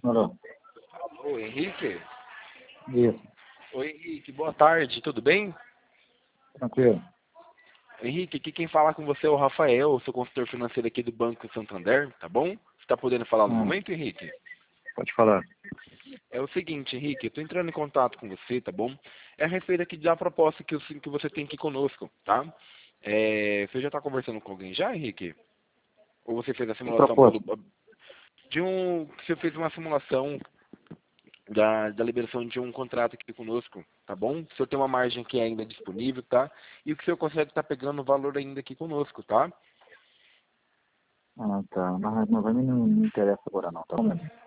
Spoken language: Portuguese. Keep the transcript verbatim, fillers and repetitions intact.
Alô? Alô, Henrique? Isso, Oi, Henrique, boa tarde, tudo bem? tranquilo. Henrique, aqui quem fala com você é o Rafael, sou consultor financeiro aqui do Banco Santander, tá bom? Você está podendo falar no Hum, momento, Henrique? pode falar. É o seguinte, Henrique, eu estou entrando em contato com você, tá bom? É a respeito aqui da proposta que, eu- que você tem aqui conosco, tá? É, você já está conversando com alguém já, Henrique? Ou você fez a Que simulação pelo... proposta? De um... Você fez uma simulação da, da liberação de um contrato aqui conosco, tá bom? O senhor tem uma margem aqui ainda disponível, tá? E o que o senhor consegue estar pegando o valor ainda aqui conosco, tá? Ah, tá. Mas, mas a mim não me interessa agora não, tá bom?